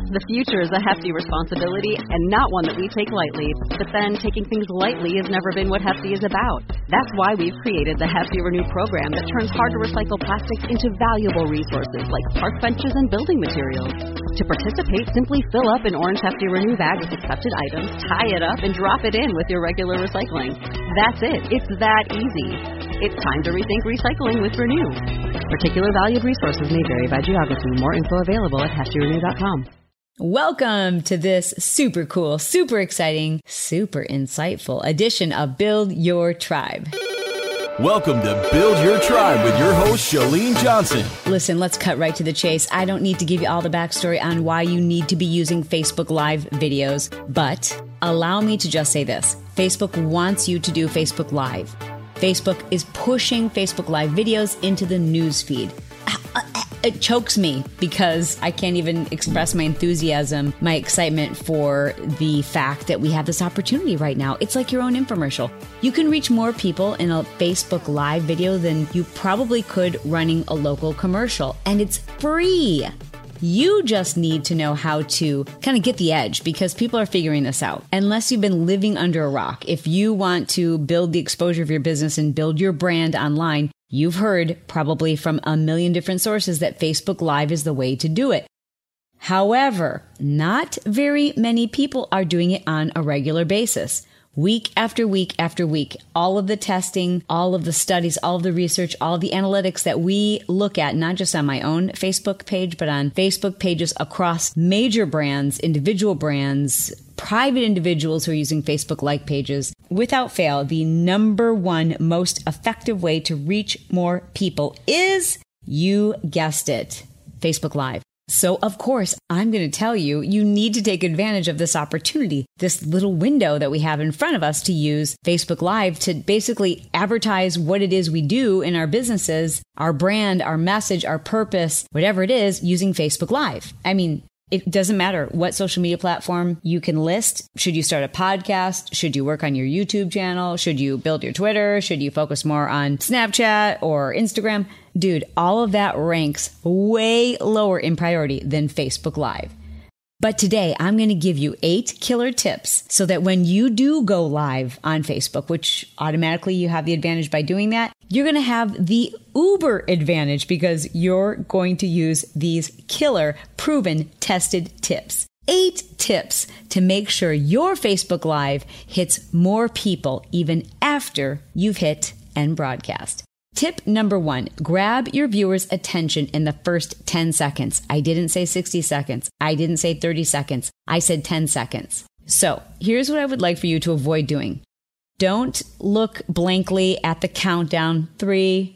The future is a hefty responsibility and not one that we take lightly. But then taking things lightly has never been what Hefty is about. That's why we've created the Hefty Renew program that turns hard-to-recycle plastics into valuable resources like park benches and building materials. To participate, simply fill up an orange Hefty Renew bag with accepted items, tie it up, and drop it in with your regular recycling. That's it. It's that easy. It's time to rethink recycling with Renew. Particular valued resources may vary by geography. More info available at heftyrenew.com. Welcome to this super cool, super exciting, super insightful edition of Build Your Tribe. Welcome to Build Your Tribe with your host, Chalene Johnson. Listen, let's cut right to the chase. I don't need to give you all the backstory on why you need to be using Facebook Live videos, but allow me to just say this. Facebook wants you to do Facebook Live. Facebook is pushing Facebook Live videos into the news feed. It chokes me because I can't even express my enthusiasm, my excitement for the fact that we have this opportunity right now. It's like your own infomercial. You can reach more people in a Facebook Live video than you probably could running a local commercial, and it's free. You just need to know how to kind of get the edge because people are figuring this out. Unless you've been living under a rock, if you want to build the exposure of your business and build your brand online, you've heard probably from a million different sources that Facebook Live is the way to do it. However, not very many people are doing it on a regular basis. Week after week after week, all of the testing, all of the studies, all of the research, all of the analytics that we look at, not just on my own Facebook page, but on Facebook pages across major brands, individual brands, private individuals who are using Facebook like pages. Without fail, the number one most effective way to reach more people is, you guessed it, Facebook Live. So, of course, I'm going to tell you, you need to take advantage of this opportunity, this little window that we have in front of us to use Facebook Live to basically advertise what it is we do in our businesses, our brand, our message, our purpose, whatever it is, using Facebook Live. I mean, it doesn't matter what social media platform you can list. Should you start a podcast? Should you work on your YouTube channel? Should you build your Twitter? Should you focus more on Snapchat or Instagram? Dude, all of that ranks way lower in priority than Facebook Live. But today, I'm going to give you 8 killer tips so that when you do go live on Facebook, which automatically you have the advantage by doing that, you're going to have the uber advantage because you're going to use these killer, proven, tested tips. 8 tips to make sure your Facebook Live hits more people even after you've hit end broadcast. Tip number 1, grab your viewers' attention in the first 10 seconds. I didn't say 60 seconds. I didn't say 30 seconds. I said 10 seconds. So here's what I would like for you to avoid doing. Don't look blankly at the countdown, 3,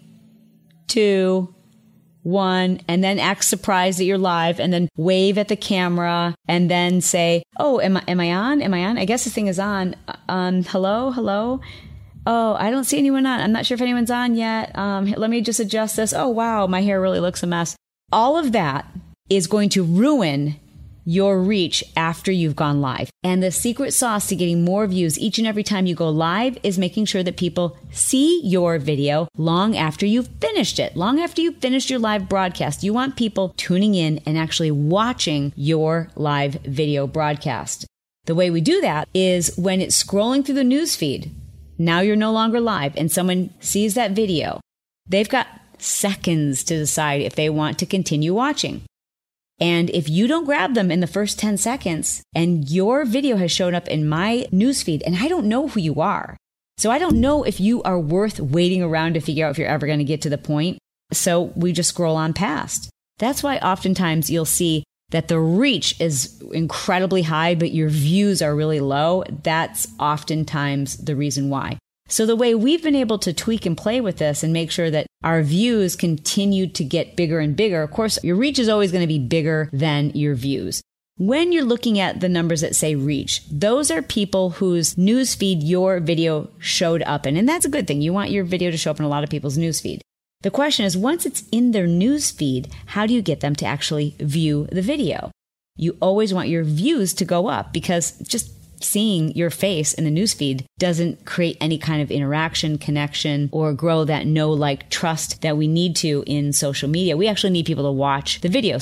2, 1, and then act surprised that you're live and then wave at the camera and then say, oh, am I on? Am I on? I guess this thing is on. Hello? Oh, I don't see anyone on. I'm not sure if anyone's on yet. Let me just adjust this. Oh, wow, my hair really looks a mess. All of that is going to ruin your reach after you've gone live. And the secret sauce to getting more views each and every time you go live is making sure that people see your video long after you've finished it, long after you've finished your live broadcast. You want people tuning in and actually watching your live video broadcast. The way we do that is when it's scrolling through the news feed. Now you're no longer live and someone sees that video. They've got seconds to decide if they want to continue watching. And if you don't grab them in the first 10 seconds and your video has shown up in my newsfeed and I don't know who you are, so I don't know if you are worth waiting around to figure out if you're ever going to get to the point. So we just scroll on past. That's why oftentimes you'll see that the reach is incredibly high, but your views are really low. That's oftentimes the reason why. So the way we've been able to tweak and play with this and make sure that our views continue to get bigger and bigger, of course, your reach is always going to be bigger than your views. When you're looking at the numbers that say reach, those are people whose newsfeed your video showed up in. And that's a good thing. You want your video to show up in a lot of people's newsfeed. The question is, once it's in their newsfeed, how do you get them to actually view the video? You always want your views to go up because just seeing your face in the newsfeed doesn't create any kind of interaction, connection, or grow that know, like, trust that we need to in social media. We actually need people to watch the video. So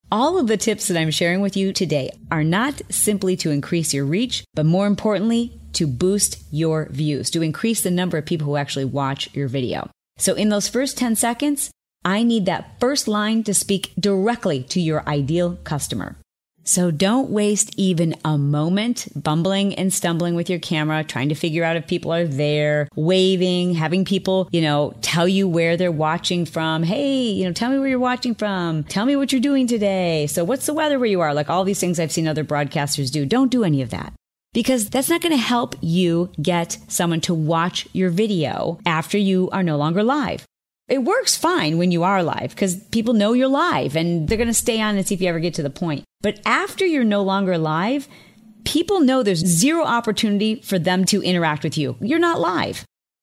All of the tips that I'm sharing with you today are not simply to increase your reach, but more importantly, to boost your views, to increase the number of people who actually watch your video. So in those first 10 seconds, I need that first line to speak directly to your ideal customer. So don't waste even a moment bumbling and stumbling with your camera, trying to figure out if people are there, waving, having people, tell you where they're watching from. Hey, tell me where you're watching from. Tell me what you're doing today. So what's the weather where you are? Like all these things I've seen other broadcasters do. Don't do any of that, because that's not going to help you get someone to watch your video after you are no longer live. It works fine when you are live because people know you're live and they're going to stay on and see if you ever get to the point. But after you're no longer live, people know there's zero opportunity for them to interact with you. You're not live.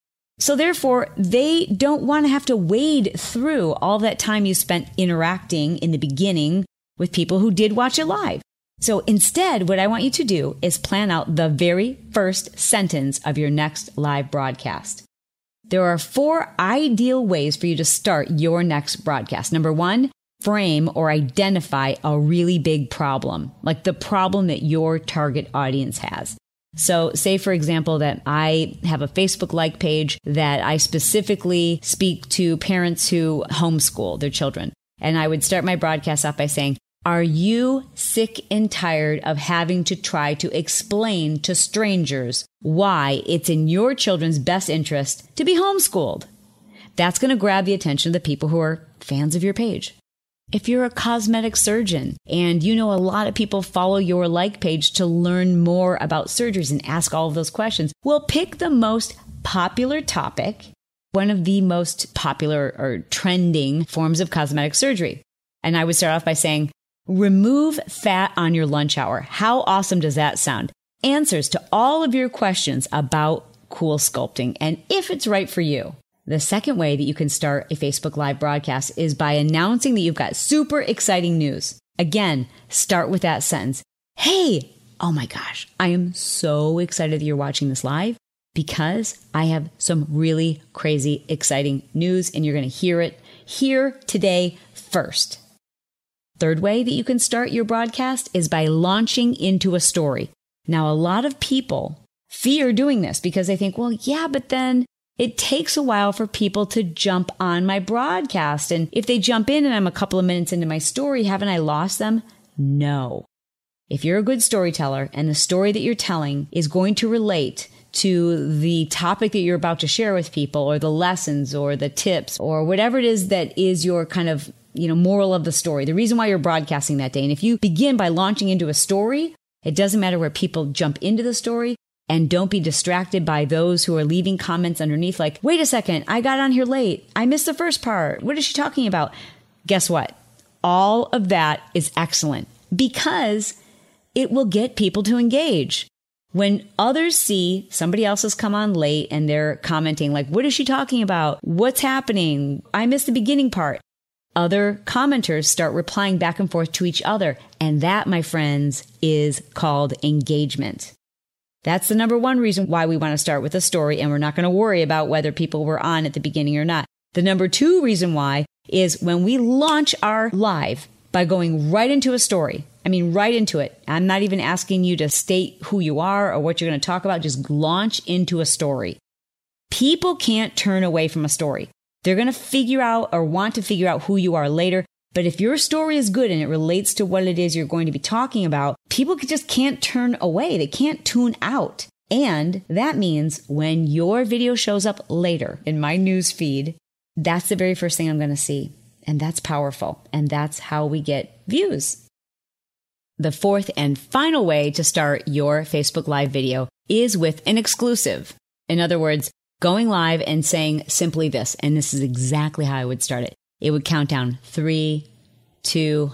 So therefore, they don't want to have to wade through all that time you spent interacting in the beginning with people who did watch it live. So instead, what I want you to do is plan out the very first sentence of your next live broadcast. There are 4 ideal ways for you to start your next broadcast. Number 1, frame or identify a really big problem, like the problem that your target audience has. So say, for example, that I have a Facebook like page that I specifically speak to parents who homeschool their children. And I would start my broadcast off by saying, are you sick and tired of having to try to explain to strangers why it's in your children's best interest to be homeschooled? That's going to grab the attention of the people who are fans of your page. If you're a cosmetic surgeon and you know a lot of people follow your like page to learn more about surgeries and ask all of those questions, well, pick the most popular topic, one of the most popular or trending forms of cosmetic surgery. And I would start off by saying, remove fat on your lunch hour. How awesome does that sound? Answers to all of your questions about cool sculpting and if it's right for you. The second way that you can start a Facebook Live broadcast is by announcing that you've got super exciting news. Again, start with that sentence. Hey, oh my gosh, I am so excited that you're watching this live because I have some really crazy, exciting news and you're going to hear it here today first. Third way that you can start your broadcast is by launching into a story. Now, a lot of people fear doing this because they think, well, yeah, but then it takes a while for people to jump on my broadcast. And if they jump in and I'm a couple of minutes into my story, haven't I lost them? No. If you're a good storyteller and the story that you're telling is going to relate to the topic that you're about to share with people or the lessons or the tips or whatever it is that is your kind of moral of the story, the reason why you're broadcasting that day. And if you begin by launching into a story, it doesn't matter where people jump into the story, and don't be distracted by those who are leaving comments underneath like, wait a second, I got on here late. I missed the first part. What is she talking about? Guess what? All of that is excellent because it will get people to engage. When others see somebody else has come on late and they're commenting like, what is she talking about? What's happening? I missed the beginning part. Other commenters start replying back and forth to each other. And that, my friends, is called engagement. That's the number 1 reason why we want to start with a story, and we're not going to worry about whether people were on at the beginning or not. The number 2 reason why is when we launch our live by going right into a story. I mean, right into it. I'm not even asking you to state who you are or what you're going to talk about. Just launch into a story. People can't turn away from a story. They're going to figure out or want to figure out who you are later. But if your story is good and it relates to what it is you're going to be talking about, people just can't turn away. They can't tune out. And that means when your video shows up later in my news feed, that's the very first thing I'm going to see. And that's powerful. And that's how we get views. The fourth and final way to start your Facebook Live video is with an exclusive. In other words, going live and saying simply this, and this is exactly how I would start it. It would count down 3, 2,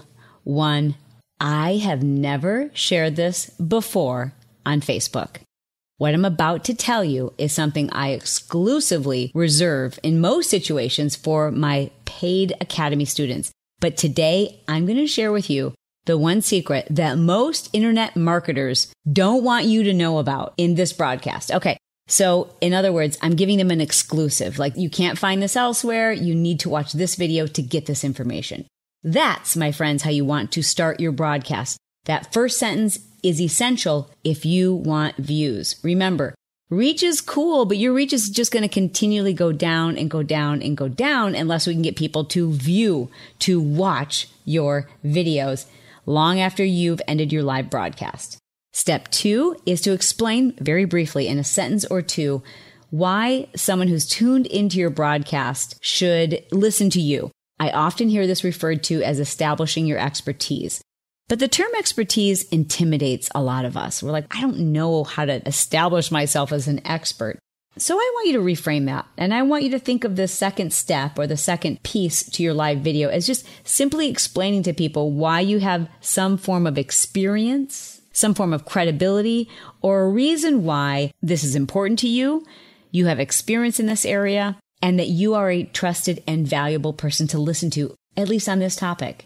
1. I have never shared this before on Facebook. What I'm about to tell you is something I exclusively reserve in most situations for my paid Academy students. But today, I'm going to share with you the one secret that most internet marketers don't want you to know about in this broadcast. Okay. So in other words, I'm giving them an exclusive. Like, you can't find this elsewhere. You need to watch this video to get this information. That's, my friends, how you want to start your broadcast. That first sentence is essential if you want views. Remember, reach is cool, but your reach is just going to continually go down and go down and go down unless we can get people to view, to watch your videos long after you've ended your live broadcast. Step 2 is to explain very briefly in a sentence or two why someone who's tuned into your broadcast should listen to you. I often hear this referred to as establishing your expertise. But the term expertise intimidates a lot of us. We're like, I don't know how to establish myself as an expert. So I want you to reframe that. And I want you to think of the second step or the second piece to your live video as just simply explaining to people why you have some form of experience, some form of credibility, or a reason why this is important to you. You have experience in this area, and that you are a trusted and valuable person to listen to, at least on this topic.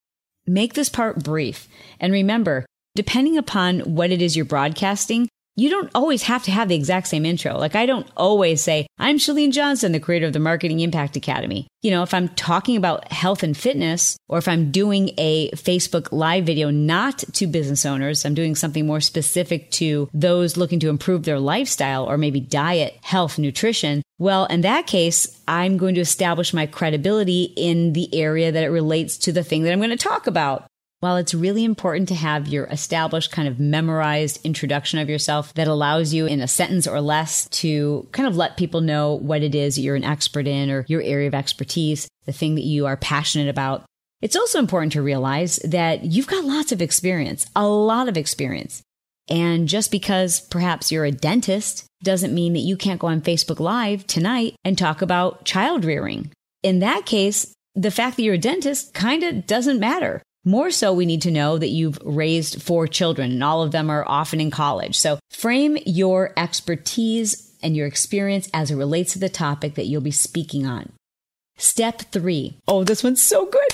Make this part brief. And remember, depending upon what it is you're broadcasting, you don't always have to have the exact same intro. Like I don't always say, I'm Chalene Johnson, the creator of the Marketing Impact Academy. You know, if I'm talking about health and fitness, or if I'm doing a Facebook live video, not to business owners, I'm doing something more specific to those looking to improve their lifestyle or maybe diet, health, nutrition. Well, in that case, I'm going to establish my credibility in the area that it relates to the thing that I'm going to talk about. While it's really important to have your established kind of memorized introduction of yourself that allows you in a sentence or less to kind of let people know what it is you're an expert in or your area of expertise, the thing that you are passionate about, it's also important to realize that you've got lots of experience, a lot of experience. And just because perhaps you're a dentist doesn't mean that you can't go on Facebook Live tonight and talk about child rearing. In that case, the fact that you're a dentist kind of doesn't matter. More so, we need to know that you've raised 4 children and all of them are often in college. So frame your expertise and your experience as it relates to the topic that you'll be speaking on. Step 3. Oh, this one's so good.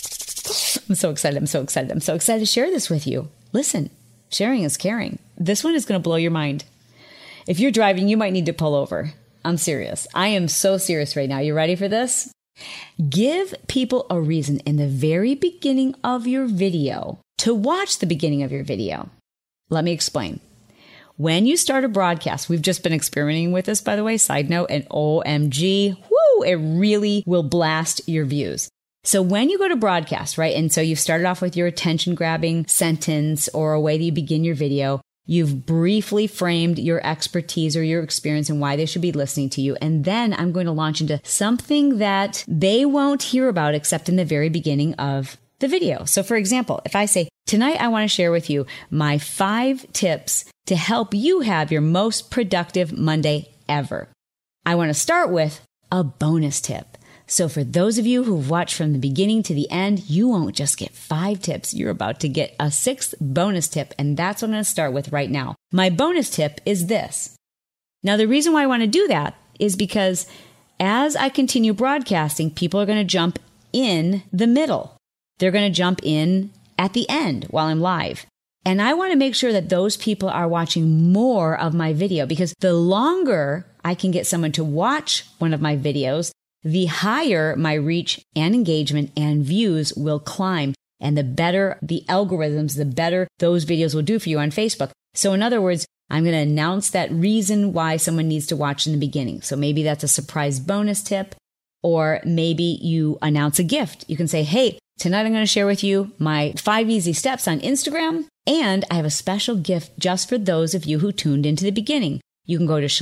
I'm so excited. I'm so excited to share this with you. Listen, sharing is caring. This one is going to blow your mind. If you're driving, you might need to pull over. I'm serious. I am so serious right now. You ready for this? Give people a reason in the very beginning of your video to watch the beginning of your video. Let me explain. When you start a broadcast, we've just been experimenting with this, by the way, side note, and OMG, whoo, it really will blast your views. So when you go to broadcast, right, and so you've started off with your attention-grabbing sentence or a way that you begin your video, you've briefly framed your expertise or your experience and why they should be listening to you. And then I'm going to launch into something that they won't hear about except in the very beginning of the video. So for example, if I say, tonight I want to share with you my 5 tips to help you have your most productive Monday ever. I want to start with a bonus tip. So for those of you who've watched from the beginning to the end, you won't just get 5 tips. You're about to get a 6th bonus tip, and that's what I'm going to start with right now. My bonus tip is this. Now, the reason why I want to do that is because as I continue broadcasting, people are going to jump in the middle. They're going to jump in at the end while I'm live. And I want to make sure that those people are watching more of my video, because the longer I can get someone to watch one of my videos, the higher my reach and engagement and views will climb. And the better the algorithms, the better those videos will do for you on Facebook. So in other words, I'm going to announce that reason why someone needs to watch in the beginning. So maybe that's a surprise bonus tip, or maybe you announce a gift. You can say, hey, tonight I'm going to share with you my 5 easy steps on Instagram. And I have a special gift just for those of you who tuned into the beginning. You can go to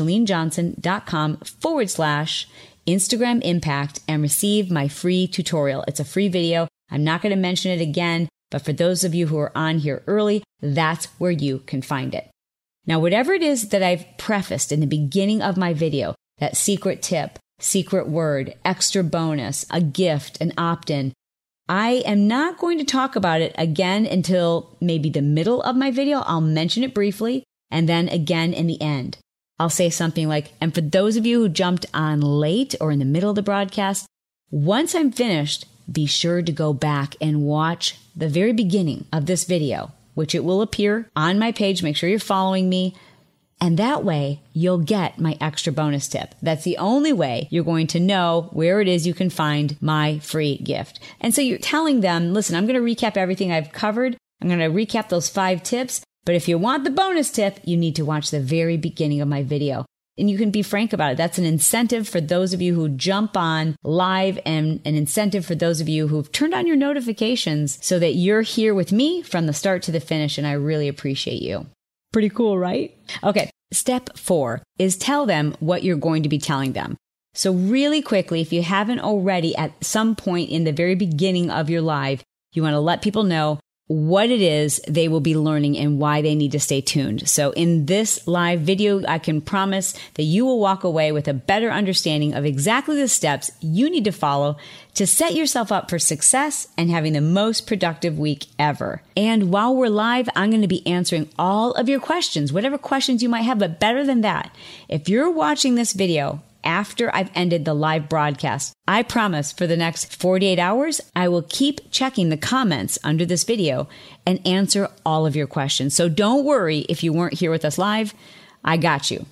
ChaleneJohnson.com/Instagram Impact and receive my free tutorial. It's a free video. I'm not going to mention it again, but for those of you who are on here early, that's where you can find it. Now, whatever it is that I've prefaced in the beginning of my video, that secret tip, secret word, extra bonus, a gift, an opt-in, I am not going to talk about it again until maybe the middle of my video. I'll mention it briefly and then again in the end. I'll say something like, and for those of you who jumped on late or in the middle of the broadcast, once I'm finished, be sure to go back and watch the very beginning of this video, which it will appear on my page. Make sure you're following me. And that way, you'll get my extra bonus tip. That's the only way you're going to know where it is you can find my free gift. And so you're telling them, listen, I'm going to recap everything I've covered. I'm going to recap those 5 tips. But if you want the bonus tip, you need to watch the very beginning of my video. And you can be frank about it. That's an incentive for those of you who jump on live and an incentive for those of you who've turned on your notifications so that you're here with me from the start to the finish. And I really appreciate you. Pretty cool, right? Okay. Step 4 is tell them what you're going to be telling them. So really quickly, if you haven't already at some point in the very beginning of your live, you want to let people know what it is they will be learning and why they need to stay tuned. So in this live video, I can promise that you will walk away with a better understanding of exactly the steps you need to follow to set yourself up for success and having the most productive week ever. And while we're live, I'm going to be answering all of your questions, whatever questions you might have, but better than that, if you're watching this video after I've ended the live broadcast, I promise for the next 48 hours, I will keep checking the comments under this video and answer all of your questions. So don't worry if you weren't here with us live, I got you.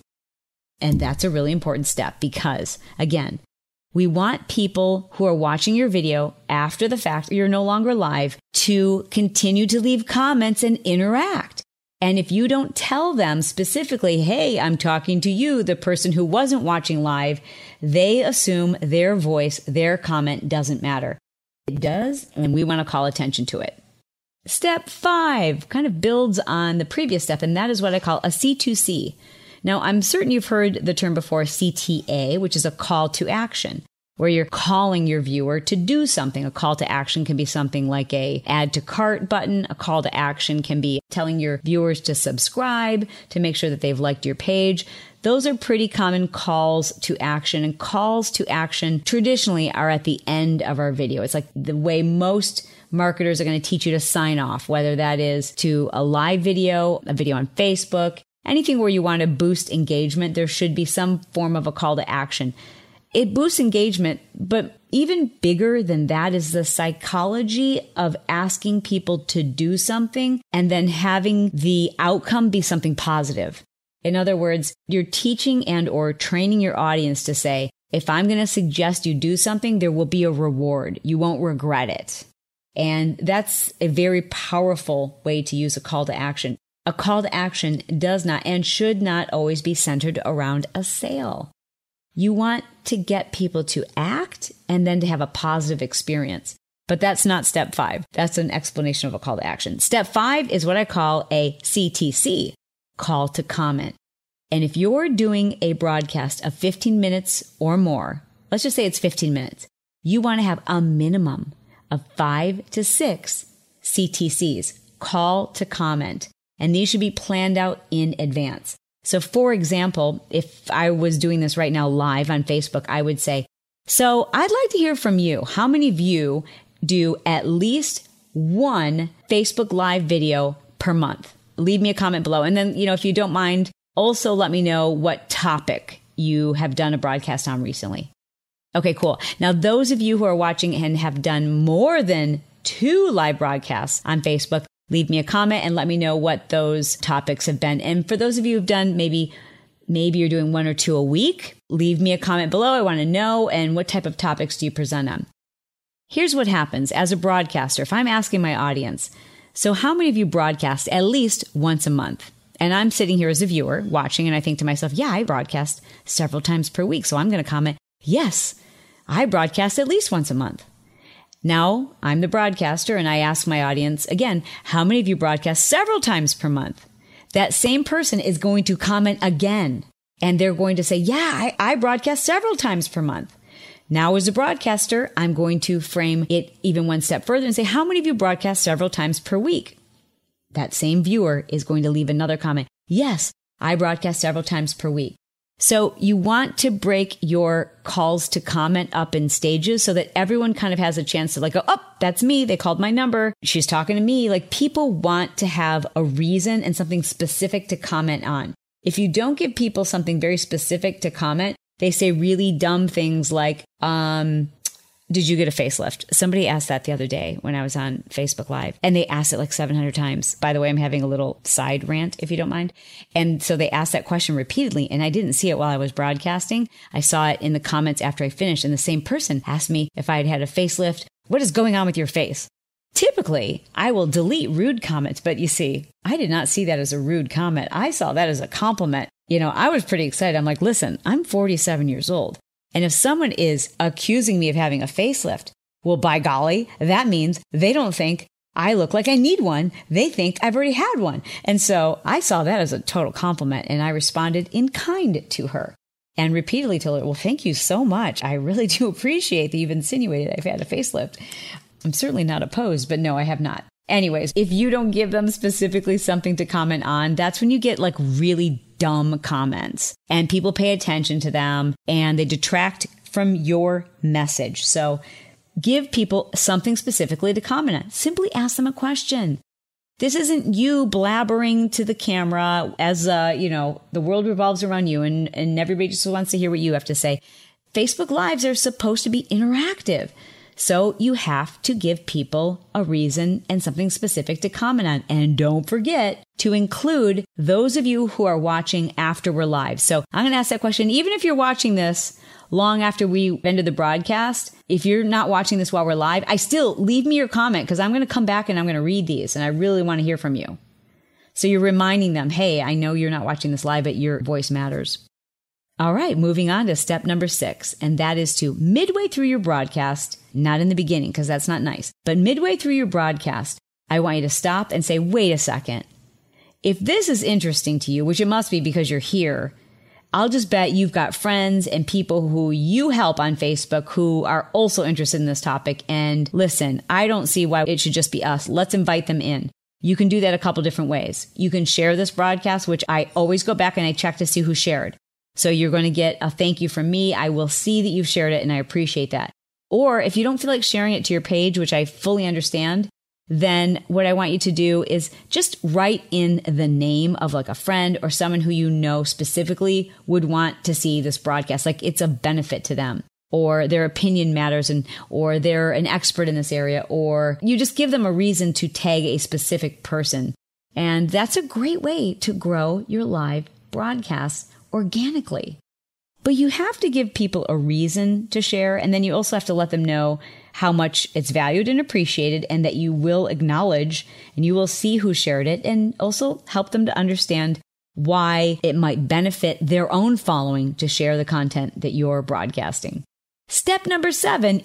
And that's a really important step because, again, we want people who are watching your video after the fact you're no longer live to continue to leave comments and interact. And if you don't tell them specifically, hey, I'm talking to you, the person who wasn't watching live, they assume their voice, their comment doesn't matter. It does, and we want to call attention to it. Step 5 kind of builds on the previous step, and that is what I call a C2C. Now, I'm certain you've heard the term before, CTA, which is a call to action, where you're calling your viewer to do something. A call to action can be something like a add to cart button. A call to action can be telling your viewers to subscribe, to make sure that they've liked your page. Those are pretty common calls to action, and calls to action traditionally are at the end of our video. It's like the way most marketers are going to teach you to sign off, whether that is to a live video, a video on Facebook, anything where you want to boost engagement, there should be some form of a call to action. It boosts engagement, but even bigger than that is the psychology of asking people to do something and then having the outcome be something positive. In other words, you're teaching and or training your audience to say, if I'm going to suggest you do something, there will be a reward. You won't regret it. And that's a very powerful way to use a call to action. A call to action does not and should not always be centered around a sale. You want to get people to act and then to have a positive experience. But that's not step 5. That's an explanation of a call to action. Step 5 is what I call a CTC, call to comment. And if you're doing a broadcast of 15 minutes or more, let's just say it's 15 minutes, you want to have a minimum of 5 to 6 CTCs, call to comment. And these should be planned out in advance. So for example, if I was doing this right now live on Facebook, I would say, so I'd like to hear from you. How many of you do at least one Facebook Live video per month? Leave me a comment below. And then, if you don't mind, also let me know what topic you have done a broadcast on recently. Okay, cool. Now, those of you who are watching and have done more than 2 live broadcasts on Facebook, leave me a comment and let me know what those topics have been. And for those of you who've done maybe you're doing 1 or 2 a week, leave me a comment below. I want to know. And what type of topics do you present on? Here's what happens as a broadcaster. If I'm asking my audience, so how many of you broadcast at least once a month? And I'm sitting here as a viewer watching and I think to myself, yeah, I broadcast several times per week. So I'm going to comment, yes, I broadcast at least once a month. Now, I'm the broadcaster and I ask my audience again, how many of you broadcast several times per month? That same person is going to comment again and they're going to say, yeah, I broadcast several times per month. Now, as a broadcaster, I'm going to frame it even one step further and say, how many of you broadcast several times per week? That same viewer is going to leave another comment. Yes, I broadcast several times per week. So you want to break your calls to comment up in stages so that everyone kind of has a chance to go, oh, that's me. They called my number. She's talking to me. People want to have a reason and something specific to comment on. If you don't give people something very specific to comment, they say really dumb things like, did you get a facelift? Somebody asked that the other day when I was on Facebook Live, and they asked it like 700 times. By the way, I'm having a little side rant, if you don't mind. And so they asked that question repeatedly, and I didn't see it while I was broadcasting. I saw it in the comments after I finished, and the same person asked me if I had had a facelift. What is going on with your face? Typically, I will delete rude comments, but you see, I did not see that as a rude comment. I saw that as a compliment. I was pretty excited. I'm like, listen, I'm 47 years old. And if someone is accusing me of having a facelift, well, by golly, that means they don't think I look like I need one. They think I've already had one. And so I saw that as a total compliment, and I responded in kind to her and repeatedly told her, well, thank you so much. I really do appreciate that you've insinuated I've had a facelift. I'm certainly not opposed, but no, I have not. Anyways, if you don't give them specifically something to comment on, that's when you get like really dumb comments and people pay attention to them and they detract from your message. So give people something specifically to comment on. Simply ask them a question. This isn't you blabbering to the camera as, the world revolves around you and everybody just wants to hear what you have to say. Facebook Lives are supposed to be interactive. So you have to give people a reason and something specific to comment on. And don't forget to include those of you who are watching after we're live. So I'm going to ask that question. Even if you're watching this long after we ended the broadcast, if you're not watching this while we're live, I still leave me your comment because I'm going to come back and I'm going to read these. And I really want to hear from you. So you're reminding them, hey, I know you're not watching this live, but your voice matters. All right, moving on to step number 6, and that is to midway through your broadcast, not in the beginning because that's not nice, but midway through your broadcast, I want you to stop and say, wait a second. If this is interesting to you, which it must be because you're here, I'll just bet you've got friends and people who you help on Facebook who are also interested in this topic. And listen, I don't see why it should just be us. Let's invite them in. You can do that a couple different ways. You can share this broadcast, which I always go back and I check to see who shared. So you're going to get a thank you from me. I will see that you've shared it and I appreciate that. Or if you don't feel like sharing it to your page, which I fully understand, then what I want you to do is just write in the name of like a friend or someone who you know specifically would want to see this broadcast. Like it's a benefit to them, or their opinion matters, or they're an expert in this area, or you just give them a reason to tag a specific person. And that's a great way to grow your live broadcasts organically. But you have to give people a reason to share, and then you also have to let them know how much it's valued and appreciated, and that you will acknowledge and you will see who shared it, and also help them to understand why it might benefit their own following to share the content that you're broadcasting. Step number 7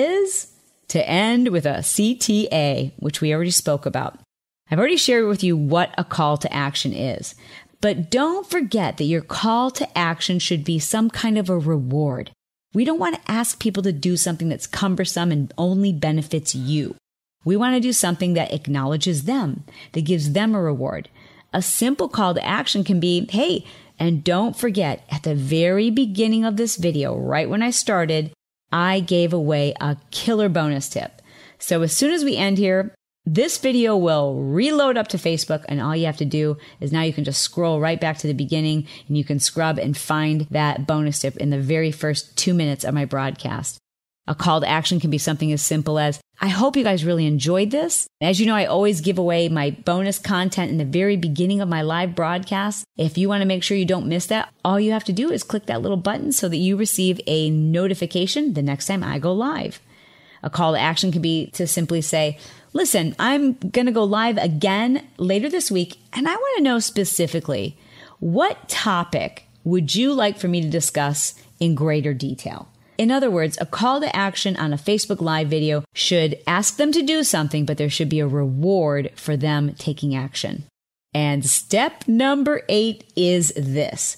is to end with a CTA, which we already spoke about. I've already shared with you what a call to action is. But don't forget that your call to action should be some kind of a reward. We don't want to ask people to do something that's cumbersome and only benefits you. We want to do something that acknowledges them, that gives them a reward. A simple call to action can be, hey, and don't forget, at the very beginning of this video, right when I started, I gave away a killer bonus tip. So as soon as we end here, this video will reload up to Facebook, and all you have to do is now you can just scroll right back to the beginning and you can scrub and find that bonus tip in the very first 2 minutes of my broadcast. A call to action can be something as simple as, I hope you guys really enjoyed this. As you know, I always give away my bonus content in the very beginning of my live broadcast. If you want to make sure you don't miss that, all you have to do is click that little button so that you receive a notification the next time I go live. A call to action can be to simply say, listen, I'm going to go live again later this week, and I want to know specifically, what topic would you like for me to discuss in greater detail? In other words, a call to action on a Facebook Live video should ask them to do something, but there should be a reward for them taking action. And step number 8 is this: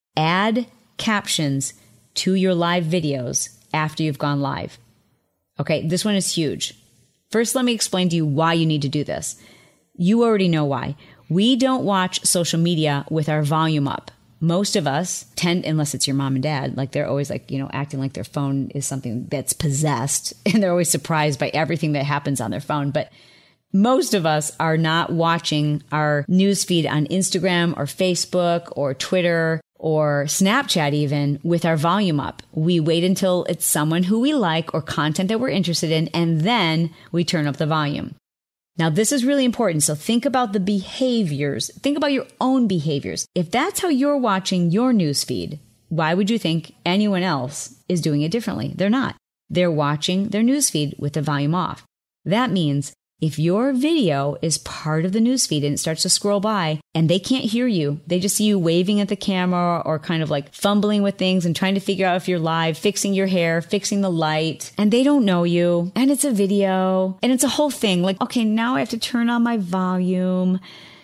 add captions to your live videos after you've gone live. Okay, this one is huge. First, let me explain to you why you need to do this. You already know why. We don't watch social media with our volume up. Most of us tend, unless it's your mom and dad, like they're always like, acting like their phone is something that's possessed, and they're always surprised by everything that happens on their phone. But most of us are not watching our newsfeed on Instagram or Facebook or Twitter or Snapchat even with our volume up. We wait until it's someone who we like or content that we're interested in, and then we turn up the volume. Now, this is really important. So think about the behaviors. Think about your own behaviors. If that's how you're watching your newsfeed, why would you think anyone else is doing it differently? They're not. They're watching their newsfeed with the volume off. That means if your video is part of the newsfeed and it starts to scroll by and they can't hear you, they just see you waving at the camera or kind of like fumbling with things and trying to figure out if you're live, fixing your hair, fixing the light, and they don't know you, and it's a video, and it's a whole thing. Like, okay, now I have to turn on my volume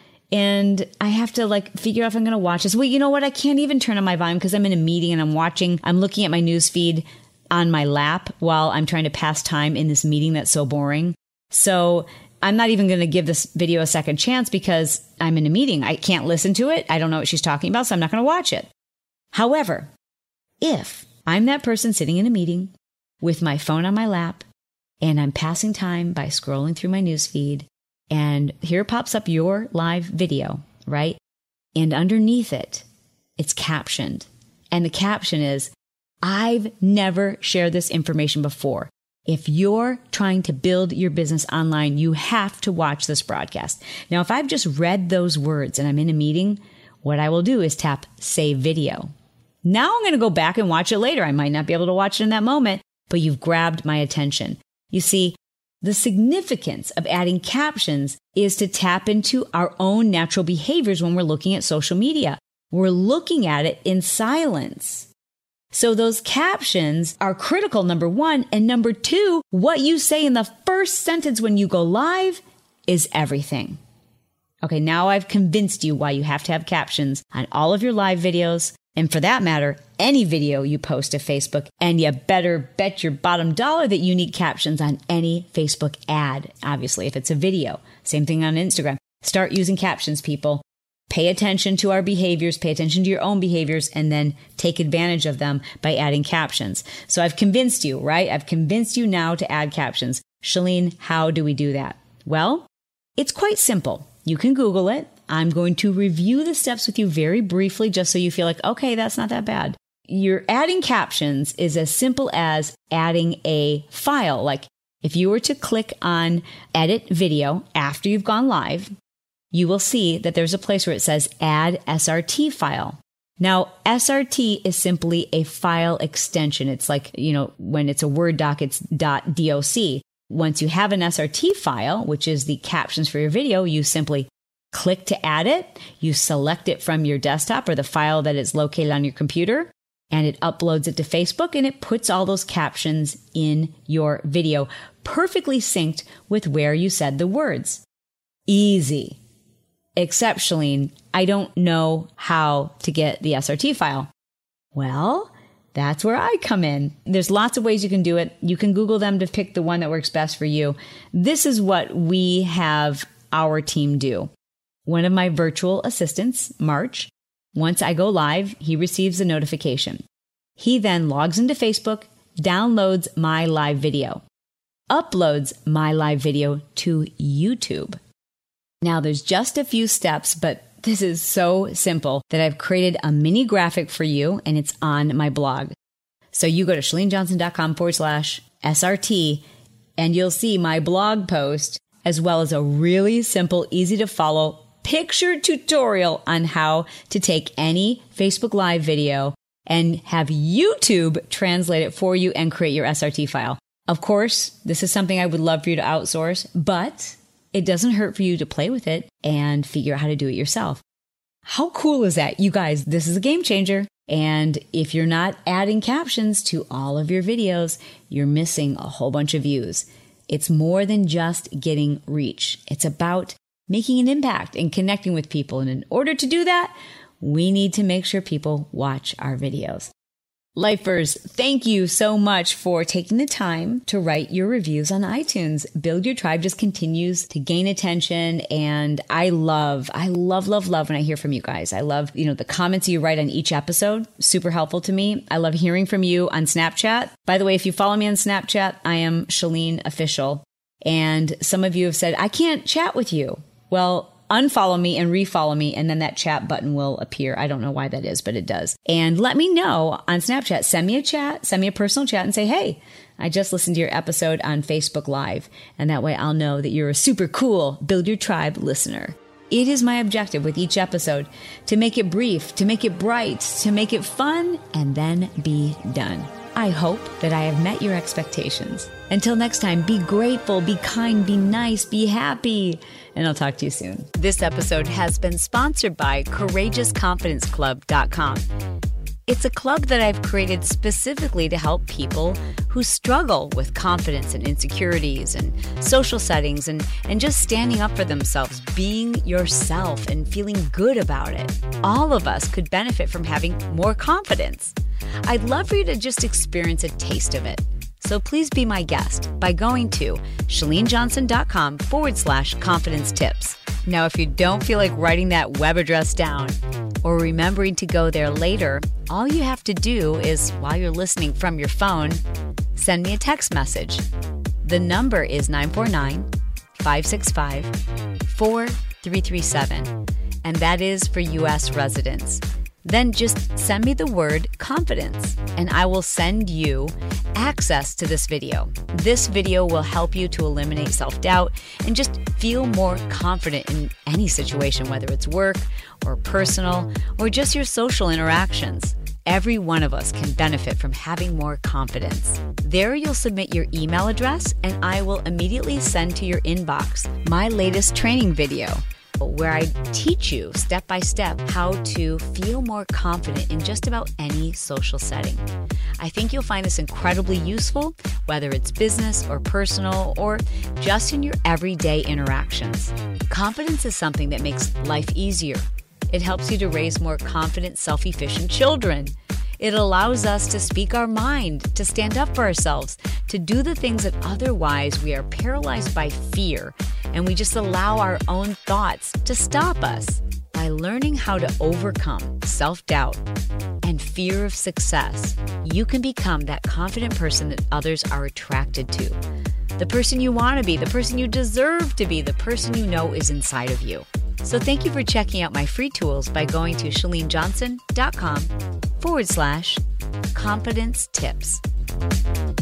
and I have to like figure out if I'm going to watch this. Well, you know what? I can't even turn on my volume because I'm in a meeting and I'm looking at my newsfeed on my lap while I'm trying to pass time in this meeting that's so boring. So I'm not even going to give this video a second chance because I'm in a meeting. I can't listen to it. I don't know what she's talking about, so I'm not going to watch it. However, if I'm that person sitting in a meeting with my phone on my lap and I'm passing time by scrolling through my newsfeed, and here pops up your live video, right? And underneath it, it's captioned. And the caption is, I've never shared this information before. If you're trying to build your business online, you have to watch this broadcast. Now, if I've just read those words and I'm in a meeting, what I will do is tap Save Video. Now I'm going to go back and watch it later. I might not be able to watch it in that moment, but you've grabbed my attention. You see, the significance of adding captions is to tap into our own natural behaviors when we're looking at social media. We're looking at it in silence. So those captions are critical, number one. And number two, what you say in the first sentence when you go live is everything. Okay, now I've convinced you why you have to have captions on all of your live videos. And for that matter, any video you post to Facebook. And you better bet your bottom dollar that you need captions on any Facebook ad. Obviously, if it's a video. Same thing on Instagram. Start using captions, people. Pay attention to our behaviors, pay attention to your own behaviors, and then take advantage of them by adding captions. So I've convinced you, right? I've convinced you now to add captions. Chalene, how do we do that? Well, it's quite simple. You can Google it. I'm going to review the steps with you very briefly just so you feel like, okay, that's not that bad. Your adding captions is as simple as adding a file. Like if you were to click on Edit Video after you've gone live, you will see that there's a place where it says Add SRT File. Now, SRT is simply a file extension. It's like, when it's a Word doc, it's .doc. Once you have an SRT file, which is the captions for your video, you simply click to add it. You select it from your desktop or the file that is located on your computer, and it uploads it to Facebook, and it puts all those captions in your video, perfectly synced with where you said the words. Easy. Except, Chalene, I don't know how to get the SRT file. Well, that's where I come in. There's lots of ways you can do it. You can Google them to pick the one that works best for you. This is what we have our team do. One of my virtual assistants, March, once I go live, he receives a notification. He then logs into Facebook, downloads my live video, uploads my live video to YouTube. Now, there's just a few steps, but this is so simple that I've created a mini graphic for you, and it's on my blog. So you go to chalenejohnson.com/SRT, and you'll see my blog post, as well as a really simple, easy to follow picture tutorial on how to take any Facebook Live video and have YouTube translate it for you and create your SRT file. Of course, this is something I would love for you to outsource, but it doesn't hurt for you to play with it and figure out how to do it yourself. How cool is that? You guys, this is a game changer. And if you're not adding captions to all of your videos, you're missing a whole bunch of views. It's more than just getting reach. It's about making an impact and connecting with people. And in order to do that, we need to make sure people watch our videos. Lifers, thank you so much for taking the time to write your reviews on iTunes. Build Your Tribe just continues to gain attention, and I love when I hear from you guys. I love, the comments you write on each episode. Super helpful to me. I love hearing from you on Snapchat. By the way, if you follow me on Snapchat, I am Chalene Official. And some of you have said, I can't chat with you. Well, unfollow me and refollow me, and then that chat button will appear. I don't know why that is, but it does. And let me know on Snapchat. Send me a chat, send me a personal chat and say, hey, I just listened to your episode on Facebook Live. And that way I'll know that you're a super cool Build Your Tribe listener. It is my objective with each episode to make it brief, to make it bright, to make it fun, and then be done. I hope that I have met your expectations. Until next time, be grateful, be kind, be nice, be happy, and I'll talk to you soon. This episode has been sponsored by CourageousConfidenceClub.com. It's a club that I've created specifically to help people who struggle with confidence and insecurities and social settings and just standing up for themselves, being yourself and feeling good about it. All of us could benefit from having more confidence. I'd love for you to just experience a taste of it. So please be my guest by going to ChaleneJohnson.com/confidence tips. Now, if you don't feel like writing that web address down or remembering to go there later, all you have to do is, while you're listening from your phone, send me a text message. The number is 949-565-4337, and that is for U.S. residents. Then just send me the word confidence, and I will send you access to this video. This video will help you to eliminate self-doubt and just feel more confident in any situation, whether it's work or personal or just your social interactions. Every one of us can benefit from having more confidence. There you'll submit your email address, and I will immediately send to your inbox my latest training video, where I teach you step by step how to feel more confident in just about any social setting. I think you'll find this incredibly useful, whether it's business or personal or just in your everyday interactions. Confidence is something that makes life easier. It helps you to raise more confident, self-efficient children. It allows us to speak our mind, to stand up for ourselves, to do the things that otherwise we are paralyzed by fear, and we just allow our own thoughts to stop us. By learning how to overcome self-doubt and fear of success, you can become that confident person that others are attracted to. The person you want to be, the person you deserve to be, the person you know is inside of you. So thank you for checking out my free tools by going to ChaleneJohnson.com/confidence tips.